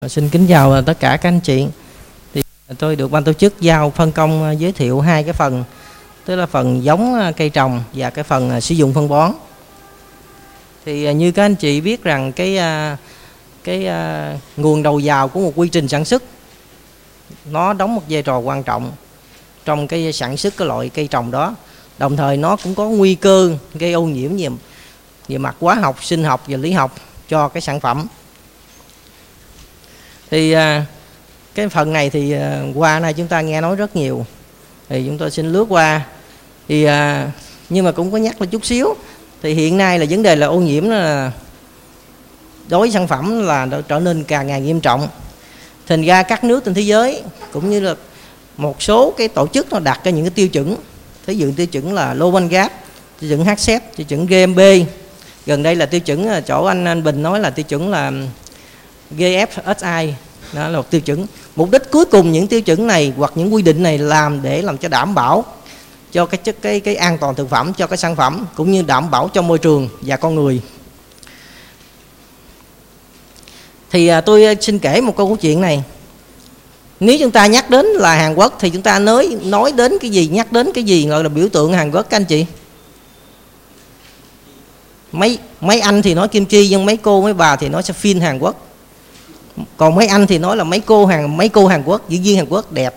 Xin kính chào tất cả các anh chị. Thì tôi được ban tổ chức giao phân công giới thiệu hai cái phần, tức là phần giống cây trồng và cái phần sử dụng phân bón. Thì như các anh chị biết rằng cái nguồn đầu vào của một quy trình sản xuất nó đóng một vai trò quan trọng trong cái sản xuất cái loại cây trồng đó. Đồng thời nó cũng có nguy cơ gây ô nhiễm về mặt hóa học, sinh học và lý học cho cái sản phẩm. Thì cái phần này thì qua nay chúng ta nghe nói rất nhiều, thì chúng tôi xin lướt qua. Thì nhưng mà cũng có nhắc là chút xíu. Thì hiện nay là vấn đề là ô nhiễm là đối với sản phẩm là trở nên càng ngày nghiêm trọng. Thành ra các nước trên thế giới cũng như là một số cái tổ chức nó đặt ra những cái tiêu chuẩn. Thí dụ tiêu chuẩn là Global Gap, tiêu chuẩn HACCP, tiêu chuẩn GMP. Gần đây là tiêu chuẩn chỗ anh Bình nói là tiêu chuẩn là GFSI. Đó là một tiêu chuẩn. Mục đích cuối cùng những tiêu chuẩn này hoặc những quy định này để làm cho đảm bảo cho cái an toàn thực phẩm cho cái sản phẩm, cũng như đảm bảo cho môi trường và con người. Thì tôi xin kể một câu chuyện này. Nếu chúng ta nhắc đến là Hàn Quốc thì chúng ta nói đến cái gì, nhắc đến cái gì gọi là biểu tượng Hàn Quốc các anh chị? Mấy anh thì nói kim chi, nhưng mấy cô mấy bà thì nói sẽ phim Hàn Quốc. Còn mấy anh thì nói là mấy cô Hàn Quốc, diễn viên Hàn Quốc đẹp.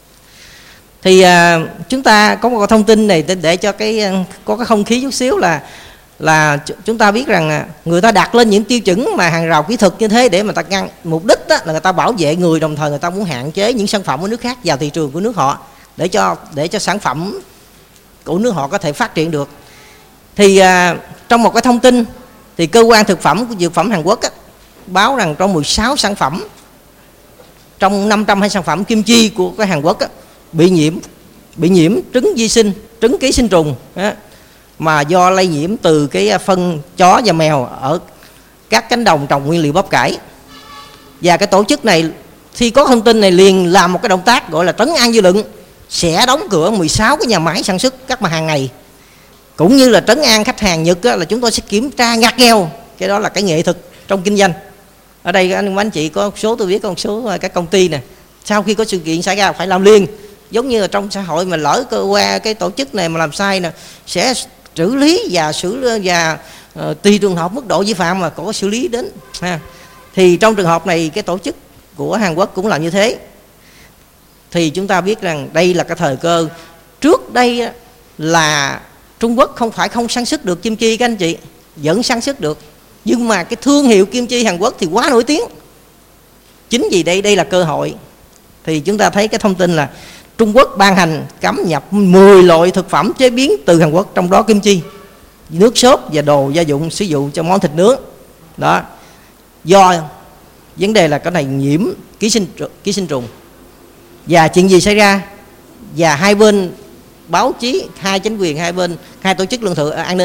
Thì chúng ta có một thông tin này để cho có cái không khí chút xíu là chúng ta biết rằng người ta đặt lên những tiêu chuẩn mà hàng rào kỹ thuật như thế để mà ta ngăn, mục đích là người ta bảo vệ người, đồng thời người ta muốn hạn chế những sản phẩm của nước khác vào thị trường của nước họ để cho sản phẩm của nước họ có thể phát triển được. Thì trong một cái thông tin thì cơ quan thực phẩm của dược phẩm Hàn Quốc báo rằng trong 16 sản phẩm, trong 520 sản phẩm kim chi của cái Hàn Quốc bị nhiễm trứng vi sinh, trứng ký sinh trùng mà do lây nhiễm từ cái phân chó và mèo ở các cánh đồng trồng nguyên liệu bắp cải. Và cái tổ chức này khi có thông tin này liền làm một cái động tác gọi là trấn an dư luận, sẽ đóng cửa 16 cái nhà máy sản xuất các mặt hàng này, cũng như là trấn an khách hàng Nhật là chúng tôi sẽ kiểm tra ngặt nghèo. Cái đó là cái nghệ thuật trong kinh doanh. Ở đây anh chị có một số, tôi biết có một số các công ty nè, sau khi có sự kiện xảy ra phải làm liền. Giống như là trong xã hội mà lỡ cơ quan cái tổ chức này mà làm sai nè, sẽ xử lý và tùy trường hợp mức độ vi phạm mà có xử lý đến ha. Thì trong trường hợp này cái tổ chức của Hàn Quốc cũng làm như thế. Thì chúng ta biết rằng đây là cái thời cơ. Trước đây là Trung Quốc không phải không sản xuất được kim chi các anh chị, vẫn sản xuất được, nhưng mà cái thương hiệu kim chi Hàn Quốc thì quá nổi tiếng. Chính vì đây là cơ hội. Thì chúng ta thấy cái thông tin là Trung Quốc ban hành cấm nhập 10 loại thực phẩm chế biến từ Hàn Quốc, trong đó kim chi, nước sốt và đồ gia dụng sử dụng cho món thịt nướng. Đó, do vấn đề là cái này nhiễm ký sinh trùng. Và chuyện gì xảy ra? Và hai bên báo chí, hai chính quyền hai bên, hai tổ chức lương thực an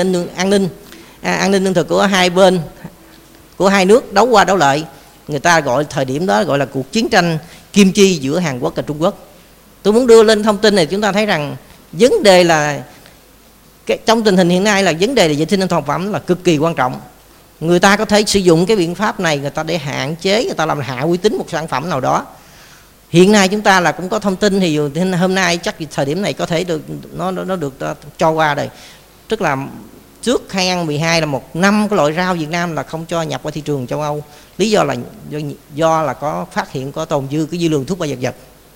ninh lương thực của hai bên, của hai nước đấu qua đấu lại. Người ta gọi thời điểm đó gọi là cuộc chiến tranh kim chi giữa Hàn Quốc và Trung Quốc. Tôi muốn đưa lên thông tin này, chúng ta thấy rằng vấn đề là trong tình hình hiện nay là vấn đề là vệ sinh an toàn thực phẩm là cực kỳ quan trọng. Người ta có thể sử dụng cái biện pháp này người ta để hạn chế, người ta làm hạ uy tín một sản phẩm nào đó. Hiện nay chúng ta là cũng có thông tin, thì hôm nay chắc thời điểm này có thể được nó được cho qua rồi. Tức là trước 2012 là 1 năm cái loại rau Việt Nam là không cho nhập qua thị trường châu Âu. Lý do là do có phát hiện có tồn dư cái dư lượng thuốc bảo vệ thực vật.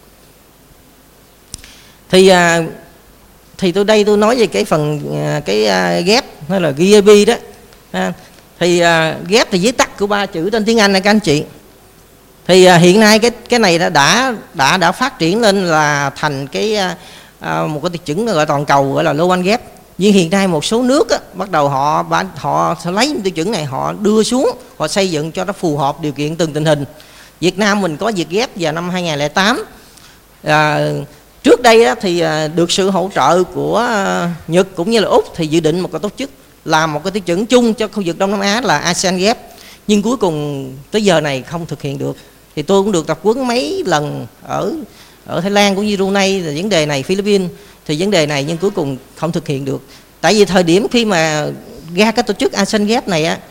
Thì tôi nói về cái phần ghép hay là GAP đó. Thì ghép thì viết tắt của 3 chữ tên tiếng Anh này các anh chị. Thì hiện nay cái này đã phát triển lên là thành một cái tiêu chuẩn gọi toàn cầu gọi là Global Gap. Nhưng hiện nay một số nước bắt đầu họ lấy tiêu chuẩn này, họ đưa xuống, họ xây dựng cho nó phù hợp điều kiện từng tình hình. Việt Nam mình có việc ghép vào năm 2008. Trước đây thì được sự hỗ trợ của Nhật cũng như là Úc, thì dự định một cái tổ chức làm một cái tiêu chuẩn chung cho khu vực Đông Nam Á là ASEAN Ghép. Nhưng cuối cùng tới giờ này không thực hiện được. Thì tôi cũng được tập huấn mấy lần ở Thái Lan cũng như Brunei là vấn đề này, Philippines thì vấn đề này, nhưng cuối cùng không thực hiện được. Tại vì thời điểm khi mà ra cái tổ chức ASEAN Ghép này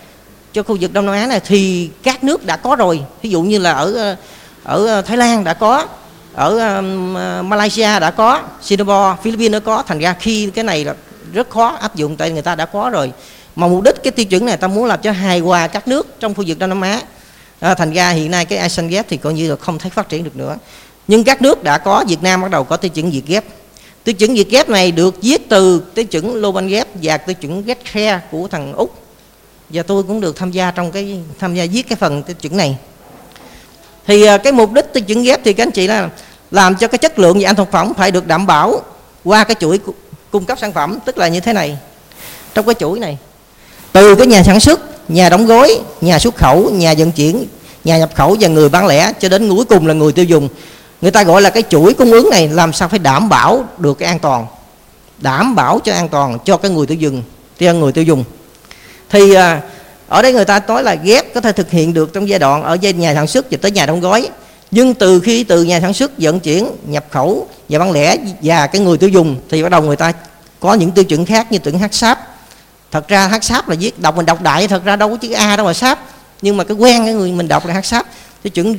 cho khu vực Đông Nam Á này thì các nước đã có rồi. Ví dụ như là ở Thái Lan đã có, ở Malaysia đã có, Singapore, Philippines đã có. Thành ra khi cái này là rất khó áp dụng, tại người ta đã có rồi. Mà mục đích cái tiêu chuẩn này ta muốn làm cho hài hòa các nước trong khu vực Đông Nam Á. Thành ra hiện nay cái ASEAN Ghép thì coi như là không thấy phát triển được nữa. Nhưng các nước đã có, Việt Nam bắt đầu có tiêu chuẩn Việt Ghép. Tiêu chuẩn Việt Ghép này được viết từ tiêu chuẩn Global Ghép và tiêu chuẩn GetCare của thằng Úc. Và tôi cũng được tham gia viết cái phần tiêu chuẩn này. Thì cái mục đích tiêu chuẩn Ghép thì các anh chị là làm cho cái chất lượng và an toàn thực phẩm phải được đảm bảo qua cái chuỗi cung cấp sản phẩm, tức là như thế này. Trong cái chuỗi này, từ cái nhà sản xuất, nhà đóng gói, nhà xuất khẩu, nhà vận chuyển, nhà nhập khẩu và người bán lẻ cho đến cuối cùng là người tiêu dùng. Người ta gọi là cái chuỗi cung ứng này làm sao phải đảm bảo được cái an toàn, đảm bảo cho an toàn cho cái người tiêu dùng. Thì ở đây người ta nói là ghép có thể thực hiện được trong giai đoạn ở giai nhà sản xuất và tới nhà đóng gói. Nhưng từ nhà sản xuất, vận chuyển, nhập khẩu, nhà bán lẻ và cái người tiêu dùng thì bắt đầu người ta có những tiêu chuẩn khác như tiêu chuẩn HACCP. Thật ra HACCP là viết mình đọc đại, thật ra đâu có chữ A đâu mà SAP. Nhưng mà cái quen cái người mình đọc là HACCP. Tiêu chuẩn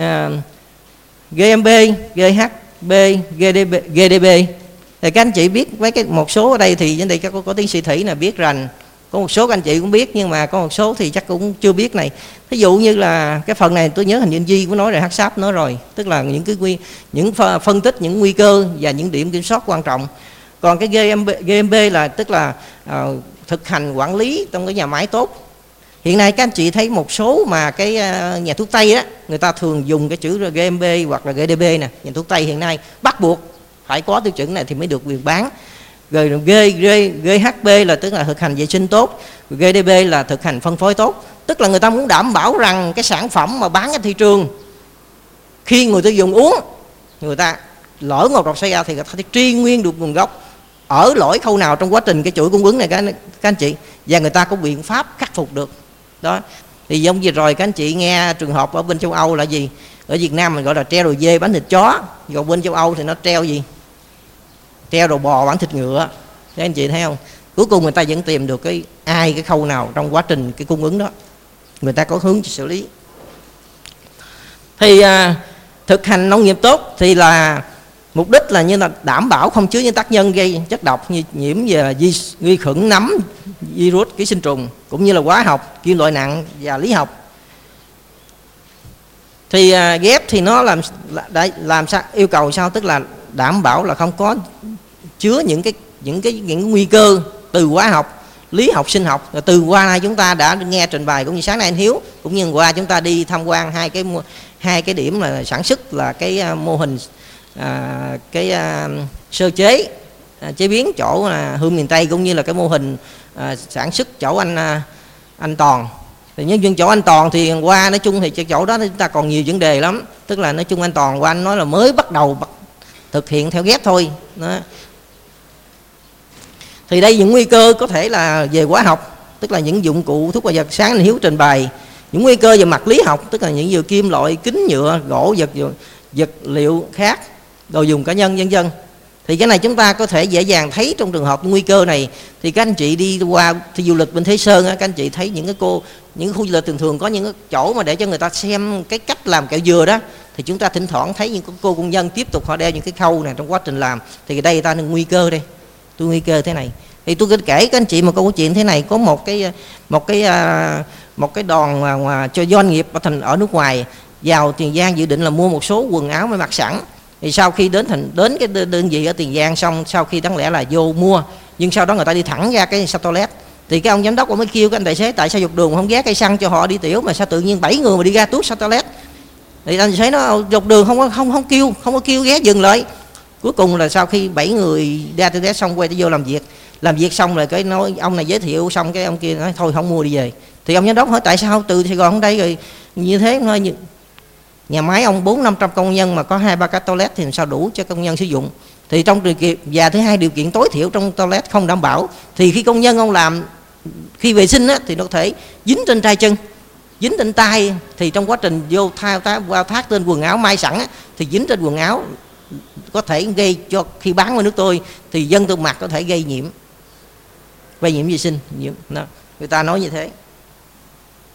GMB, GHB, GDB. Thì các anh chị biết với cái một số ở đây thì trên đây có tiến sĩ Thủy là biết rành. Có một số các anh chị cũng biết nhưng mà có một số thì chắc cũng chưa biết này. Ví dụ như là cái phần này tôi nhớ hình như Di cũng nói rồi, HACCP nói rồi, tức là những phân tích những nguy cơ và những điểm kiểm soát quan trọng. Còn cái GMB là tức là thực hành quản lý trong cái nhà máy tốt. Hiện nay các anh chị thấy một số mà cái nhà thuốc Tây đó, người ta thường dùng cái chữ GMB hoặc là GDB nè. Nhà thuốc Tây hiện nay bắt buộc phải có tiêu chuẩn này thì mới được quyền bán. Rồi GHB là tức là thực hành vệ sinh tốt, GDB là thực hành phân phối tốt. Tức là người ta muốn đảm bảo rằng cái sản phẩm mà bán ở thị trường, khi người tiêu dùng uống, người ta lỡ ngộ độc xảy ra thì người ta truy nguyên được nguồn gốc ở lỗi khâu nào trong quá trình cái chuỗi cung ứng này các anh chị, và người ta có biện pháp khắc phục được đó. Thì giống như rồi các anh chị nghe trường hợp ở bên châu Âu là gì, ở Việt Nam mình gọi là treo đồ dê bán thịt chó, còn bên châu Âu thì nó treo gì, treo đồ bò bán thịt ngựa. Các anh chị thấy không, cuối cùng người ta vẫn tìm được cái khâu nào trong quá trình cái cung ứng đó, người ta có hướng xử lý. Thì thực hành nông nghiệp tốt thì là mục đích là như là đảm bảo không chứa những tác nhân gây chất độc như nhiễm về vi khuẩn, nấm, virus, ký sinh trùng, cũng như là hóa học, kim loại nặng và lý học. Thì ghép thì nó làm sao yêu cầu sao, tức là đảm bảo là không có chứa những nguy cơ từ hóa học, lý học, sinh học. Rồi từ qua nay chúng ta đã nghe trình bày, cũng như sáng nay anh Hiếu cũng như qua chúng ta đi tham quan hai cái điểm là sản xuất, là cái mô hình sơ chế chế biến chỗ Hương miền Tây, cũng như là cái mô hình sản xuất chỗ anh Toàn. Thì nhân chỗ anh Toàn thì qua nói chung thì chỗ đó chúng ta còn nhiều vấn đề lắm, tức là nói chung anh Toàn qua anh nói là mới bắt đầu thực hiện theo ghép thôi đó. Thì đây những nguy cơ có thể là về hóa học, tức là những dụng cụ thuốc và vật, sáng anh Hiếu trình bày. Những nguy cơ về mặt lý học, tức là những vừa kim loại, kính, nhựa, gỗ, vật liệu khác, đồ dùng cá nhân, vân vân. Thì cái này chúng ta có thể dễ dàng thấy trong trường hợp nguy cơ này. Thì các anh chị đi qua thì du lịch bên Thế Sơn á, các anh chị thấy những khu du lịch thường có những cái chỗ mà để cho người ta xem cái cách làm kẹo dừa đó. Thì chúng ta thỉnh thoảng thấy những cô công nhân tiếp tục họ đeo những cái khâu này trong quá trình làm. Thì đây người ta nguy cơ đây, tôi nguy cơ thế này. Thì tôi kể các anh chị một câu chuyện thế này. Có một cái đoàn mà cho doanh nghiệp ở nước ngoài vào Tiền Giang dự định là mua một số quần áo mới mặc sẵn. Thì sau khi đến cái đơn vị ở Tiền Giang xong, sau khi đáng lẽ là vô mua, nhưng sau đó người ta đi thẳng ra cái toilet. Thì cái ông giám đốc mới kêu cái anh tài xế tại sao dọc đường không ghé cây xăng cho họ đi tiểu, mà sao tự nhiên 7 người mà đi ra tuốt toilet. Thì anh tài xế nó dọc đường không có kêu ghé dừng lại. Cuối cùng là sau khi 7 người ra toilet xong quay vô làm việc xong rồi cái nói ông này giới thiệu xong, cái ông kia nói thôi không mua đi về. Thì ông giám đốc hỏi tại sao từ Sài Gòn đây rồi như thế, nói nhà máy ông 400-500 công nhân mà có 2-3 cái toilet thì làm sao đủ cho công nhân sử dụng. Thì trong điều kiện, và thứ hai điều kiện tối thiểu trong toilet không đảm bảo, thì khi công nhân ông làm khi vệ sinh á, thì nó có thể dính trên tay chân, dính trên tay, thì trong quá trình vô thác trên quần áo may sẵn á, thì dính trên quần áo có thể gây cho khi bán qua nước tôi thì dân tôi mặc có thể gây nhiễm vệ sinh. Người ta nói như thế.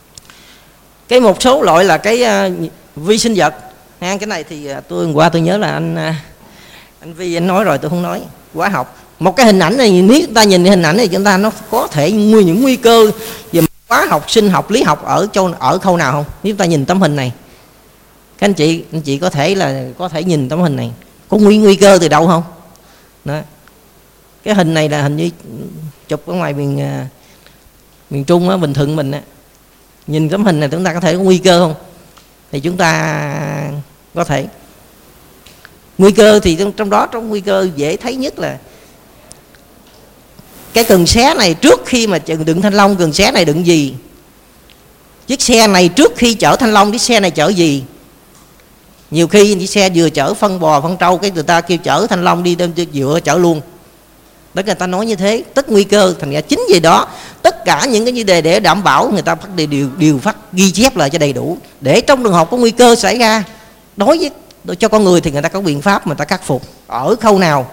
Cái một số loại là cái vi sinh vật ha. Cái này thì tôi hôm qua tôi nhớ là anh Vi anh nói rồi, tôi không nói. Hóa học, một cái hình ảnh này, nếu chúng ta nhìn cái hình ảnh này chúng ta nó có thể những nguy cơ về hóa học, sinh học, lý học ở khâu nào không? Nếu chúng ta nhìn tấm hình này, các anh chị có thể nhìn tấm hình này, có nguy cơ từ đâu không? Đó. Cái hình này là hình như chụp ở ngoài miền Trung á, Bình Thuận mình á. Nhìn tấm hình này chúng ta có thể có nguy cơ không? Thì chúng ta có thể. Nguy cơ thì trong nguy cơ dễ thấy nhất là cái cần xé này, trước khi mà đựng thanh long, cần xé này đựng gì? Chiếc xe này trước khi chở thanh long, chiếc xe này chở gì? Nhiều khi chiếc xe vừa chở phân bò, phân trâu, cái người ta kêu chở thanh long đi đem dựa chở luôn. Đó, người ta nói như thế, tất nguy cơ. Thành ra chính vì đó tất cả những cái vấn đề để đảm bảo, người ta phát đều phát ghi chép lại cho đầy đủ, để trong trường hợp có nguy cơ xảy ra đối với cho con người thì người ta có biện pháp mà người ta khắc phục ở khâu nào.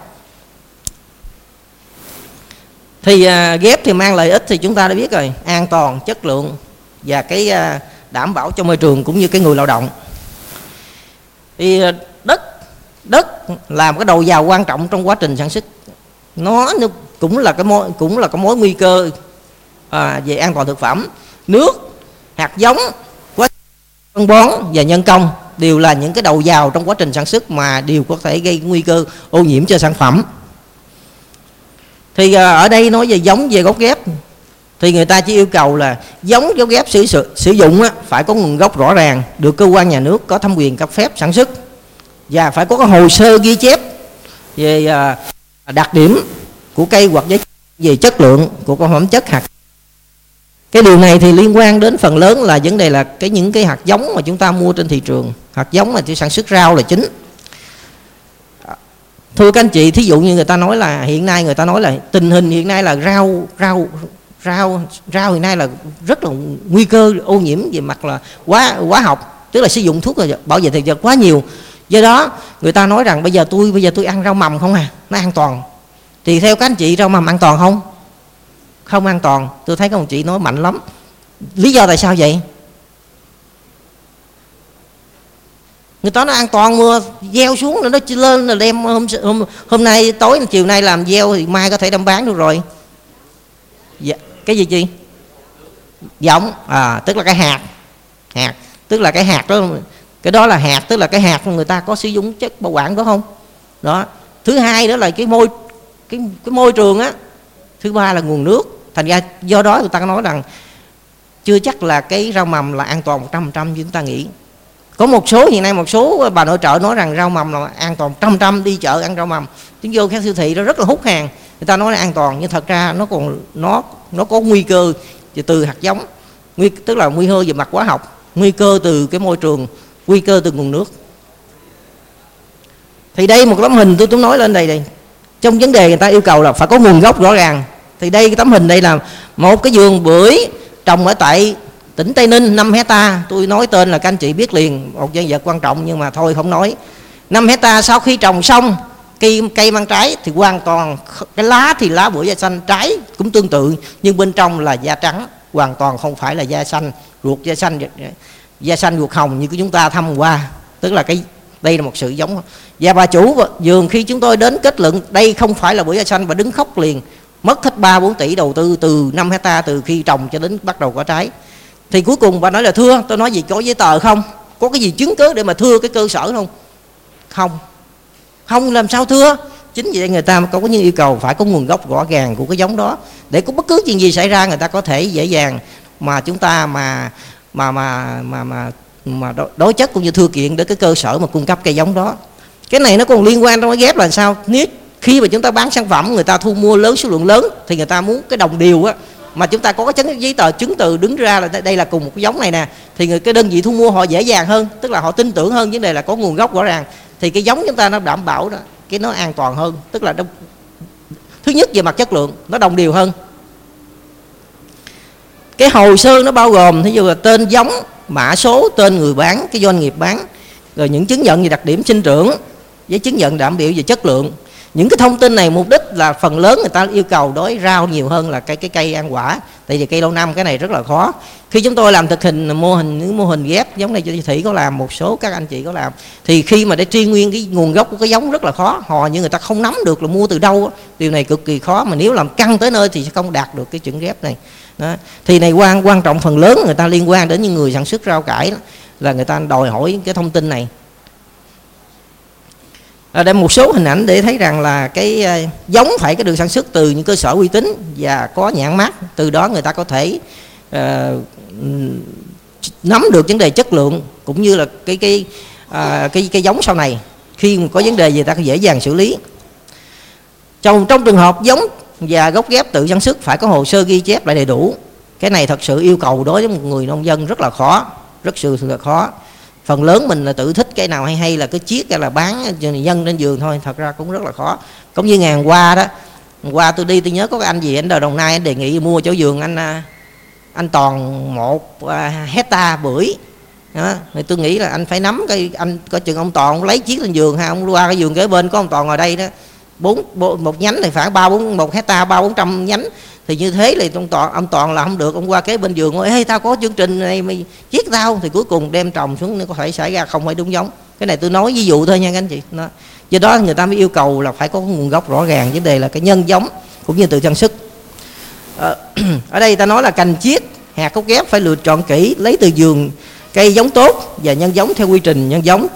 Thì ghép thì mang lợi ích thì chúng ta đã biết rồi, an toàn, chất lượng và cái đảm bảo cho môi trường cũng như cái người lao động. Thì đất là một cái đầu vào quan trọng trong quá trình sản xuất. Nó cũng là cái mối nguy cơ về an toàn thực phẩm. Nước, hạt giống, quá phân bón và nhân công đều là những cái đầu vào trong quá trình sản xuất mà đều có thể gây nguy cơ ô nhiễm cho sản phẩm. Thì ở đây nói về giống, về gốc ghép thì người ta chỉ yêu cầu là giống gốc ghép sử dụng phải có nguồn gốc rõ ràng, được cơ quan nhà nước có thẩm quyền cấp phép sản xuất, và phải có cái hồ sơ ghi chép về đặc điểm của cây hoặc về chất lượng của các phẩm chất hạt. Cái điều này thì liên quan đến phần lớn là vấn đề là những cái hạt giống mà chúng ta mua trên thị trường, hạt giống mà chỉ sản xuất rau là chính. Thưa các anh chị, thí dụ như người ta nói là hiện nay người ta nói là tình hình hiện nay là rau hiện nay là rất là nguy cơ ô nhiễm về mặt là hóa học, tức là sử dụng thuốc bảo vệ thực vật quá nhiều. Do đó người ta nói rằng bây giờ tôi ăn rau mầm không nó an toàn. Thì theo các anh chị rau mầm an toàn không? Không an toàn. Tôi thấy các ông chị nói mạnh lắm. Lý do tại sao vậy? Người ta nói an toàn, mưa gieo xuống rồi nó lên là đem hôm nay tối chiều nay làm gieo thì mai có thể đem bán được rồi. Dạ, cái gì chị? Giống, tức là cái hạt, tức là cái hạt đó, cái đó là hạt, tức là cái hạt người ta có sử dụng chất bảo quản đó không? Đó. Thứ hai đó là cái môi trường á. Thứ ba là nguồn nước. Thành ra do đó người ta nói rằng chưa chắc là cái rau mầm là an toàn 100% như chúng ta nghĩ. Có hiện nay một số bà nội trợ nói rằng rau mầm là an toàn 100%, đi chợ ăn rau mầm, tiếng vô các siêu thị nó rất là hút hàng, người ta nói là an toàn, nhưng thật ra nó có nguy cơ từ hạt giống, tức là nguy cơ về mặt hóa học, nguy cơ từ cái môi trường, nguy cơ từ nguồn nước. Thì đây một tấm hình tôi nói lên đây. Trong vấn đề người ta yêu cầu là phải có nguồn gốc rõ ràng. Thì đây cái tấm hình đây là một cái vườn bưởi trồng ở tại tỉnh Tây Ninh 5 hecta. Tôi nói tên là các anh chị biết liền, một nhân vật quan trọng nhưng mà thôi không nói. 5 hecta sau khi trồng xong, cây mang trái thì hoàn toàn, cái lá thì lá bưởi da xanh, trái cũng tương tự nhưng bên trong là da trắng, hoàn toàn không phải là da xanh, da xanh ruột hồng như của chúng ta thăm qua. Tức là đây là một sự giống. Và bà chủ vườn khi chúng tôi đến kết luận đây không phải là bưởi da xanh, và đứng khóc liền, mất hết 3-4 tỷ đầu tư từ 5 hecta từ khi trồng cho đến bắt đầu có trái. Thì cuối cùng bà nói là thưa, tôi nói gì có giấy tờ không? Có cái gì chứng cứ để mà thưa cái cơ sở không? Không làm sao thưa? Chính vì vậy người ta có những yêu cầu phải có nguồn gốc rõ ràng của cái giống đó, để có bất cứ chuyện gì xảy ra người ta có thể dễ dàng mà chúng ta mà đối chất cũng như thư kiện đến cái cơ sở mà cung cấp cây giống đó. Cái này nó còn liên quan trong cái ghép là sao? Nếu khi mà chúng ta bán sản phẩm người ta thu mua lớn, số lượng lớn thì người ta muốn cái đồng đều á, mà chúng ta có cái giấy tờ chứng từ đứng ra là đây là cùng một cái giống này nè, thì cái đơn vị thu mua họ dễ dàng hơn, tức là họ tin tưởng hơn vấn đề là có nguồn gốc rõ ràng, thì cái giống chúng ta nó đảm bảo đó, cái nó an toàn hơn, tức là thứ nhất về mặt chất lượng nó đồng đều hơn. Cái hồ sơ nó bao gồm thí dụ là tên giống, mã số, tên người bán, cái doanh nghiệp bán, rồi những chứng nhận về đặc điểm sinh trưởng, với chứng nhận đảm bảo về chất lượng, Những cái thông tin này mục đích là phần lớn người ta yêu cầu đối rau nhiều hơn là cái cây ăn quả, tại vì cây lâu năm cái này rất là khó. Khi chúng tôi làm thực hình những mô hình ghép giống này cho Thủy có làm, một số các anh chị có làm, thì khi mà để truy nguyên cái nguồn gốc của cái giống rất là khó, hò như người ta không nắm được là mua từ đâu. Điều này cực kỳ khó, mà nếu làm căng tới nơi thì sẽ không đạt được cái chuẩn ghép này. Đó. Thì này quan trọng phần lớn người ta liên quan đến những người sản xuất rau cải đó, là người ta đòi hỏi cái thông tin này. Đây một số hình ảnh để thấy rằng là cái giống phải được sản xuất từ những cơ sở uy tín và có nhãn mác, từ đó người ta có thể nắm được vấn đề chất lượng cũng như là cái giống sau này khi có vấn đề gì ta có dễ dàng xử lý. Trong trường hợp giống và gốc ghép tự sản xuất phải có hồ sơ ghi chép lại đầy đủ. Cái này thật sự yêu cầu đối với một người nông dân rất là khó, rất là khó. Phần lớn mình là tự thích cái nào hay là cái chiết hay là bán nhân trên vườn thôi, thật ra cũng rất là khó. Cũng như ngày hôm qua đó, qua tôi đi tôi nhớ có cái anh gì anh đời Đồng Nai anh đề nghị mua chỗ vườn anh toàn 1 hectare bưởi đó. Thì tôi nghĩ là anh phải nắm cái anh có chừng ông Toàn ông lấy chiếc lên vườn ha, ông qua cái vườn kế bên có ông Toàn ở đây đó, một nhánh thì phải 1 hectare 300-400 nhánh, thì như thế thì ông Toàn là không được, ông qua kế bên vườn nói ê tao có chương trình này mày chiết tao, thì cuối cùng đem trồng xuống nó có thể xảy ra không phải đúng giống. Cái này tôi nói ví dụ thôi nha các anh chị. Đó. Do đó người ta mới yêu cầu là phải có nguồn gốc rõ ràng, vấn đề là cái nhân giống cũng như tự sản xuất. Ở đây ta nói là cành chiết hạt gốc ghép phải lựa chọn kỹ, lấy từ vườn cây giống tốt và nhân giống theo quy trình nhân giống,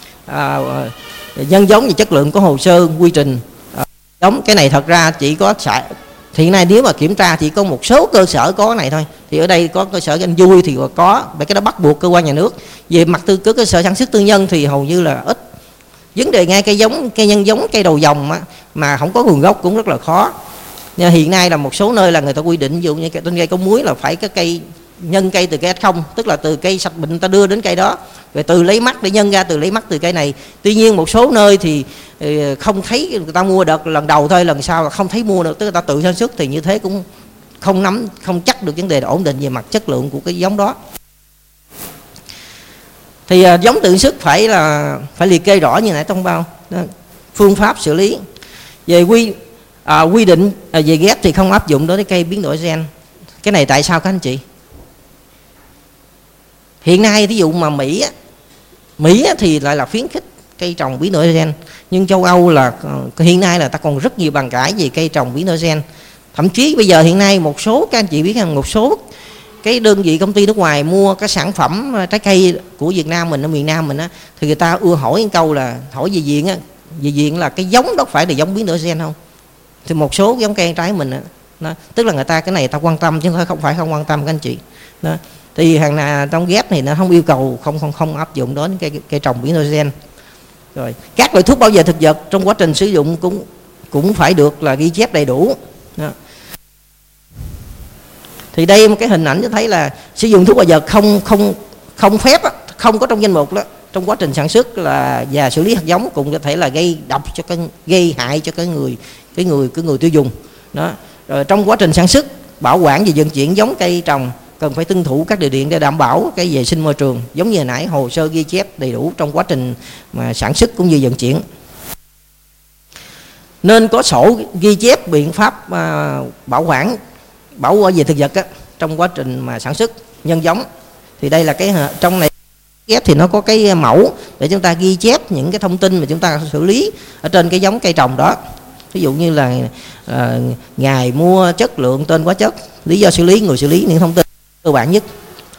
nhân giống và chất lượng có hồ sơ quy trình giống. Cái này thật ra chỉ có hiện nay nếu mà kiểm tra chỉ có một số cơ sở có cái này thôi. Thì ở đây có cơ sở Anh Vui thì có, bởi cái đó bắt buộc cơ quan nhà nước. Về mặt cơ sở sản xuất tư nhân thì hầu như là ít. Vấn đề ngay cây nhân giống, cây đầu dòng mà không có nguồn gốc cũng rất là khó. Nhưng hiện nay là một số nơi là người ta quy định, ví dụ như trên cây có muối là phải cái cây nhân cây từ cây F0, tức là từ cây sạch bệnh người ta đưa đến cây đó, rồi từ lấy mắt để nhân ra, từ lấy mắt từ cây này. Tuy nhiên một số nơi thì không thấy, người ta mua đợt lần đầu thôi, lần sau là không thấy mua được, tức là người ta tự sản xuất, thì như thế cũng không chắc được vấn đề ổn định về mặt chất lượng của cái giống đó. Thì giống tự sản xuất phải liệt kê rõ như nãy trong bao đó, phương pháp xử lý. Về quy định về ghép thì không áp dụng đối với cây biến đổi gen. Cái này tại sao các anh chị? Hiện nay ví dụ mà Mỹ thì lại là khuyến khích cây trồng biến đổi gen, nhưng châu Âu là hiện nay là ta còn rất nhiều bàn cãi về cây trồng biến đổi gen. Thậm chí bây giờ hiện nay một số các anh chị biết rằng một số cái đơn vị công ty nước ngoài mua cái sản phẩm trái cây của Việt Nam mình ở miền Nam mình á, thì người ta ưa hỏi một câu là hỏi về diện là cái giống đó phải là giống biến đổi gen không? Thì một số giống cây trái mình đó, tức là người ta cái này ta quan tâm chứ không phải không quan tâm các anh chị đó. Thì hàng nào trong ghép này nó không yêu cầu, không áp dụng đến cây trồng biến đổi gen. Rồi các loại thuốc bảo vệ thực vật trong quá trình sử dụng cũng phải được là ghi chép đầy đủ đó. Thì đây một cái hình ảnh cho thấy là sử dụng thuốc bảo vệ không phép, không có trong danh mục đó, trong quá trình sản xuất và xử lý hạt giống cũng có thể là gây độc cho gây hại cho cái người tiêu dùng đó. Rồi trong quá trình sản xuất, bảo quản và vận chuyển giống cây trồng cần phải tuân thủ các điều kiện để đảm bảo cái vệ sinh môi trường, giống như hồi nãy hồ sơ ghi chép đầy đủ trong quá trình mà sản xuất cũng như vận chuyển. Nên có sổ ghi chép biện pháp bảo vệ thực vật trong quá trình mà sản xuất nhân giống. Thì đây là cái trong này ghép thì nó có cái mẫu để chúng ta ghi chép những cái thông tin mà chúng ta xử lý ở trên cái giống cây trồng đó. Ví dụ như là ngày mua, chất lượng, tên hóa chất, lý do xử lý, người xử lý, những thông tin cơ bản nhất.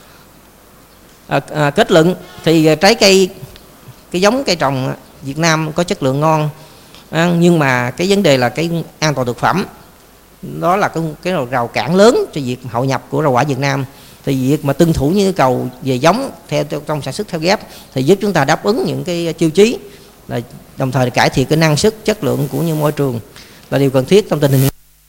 Kết luận thì cái giống cây trồng Việt Nam có chất lượng ngon, nhưng mà cái vấn đề là cái an toàn thực phẩm đó là cái rào cản lớn cho việc hội nhập của rau quả Việt Nam. Thì việc mà tuân thủ những yêu cầu về giống theo trong sản xuất theo ghép thì giúp chúng ta đáp ứng những cái tiêu chí, là đồng thời cải thiện cái năng suất, chất lượng cũng như môi trường là điều cần thiết trong tình hình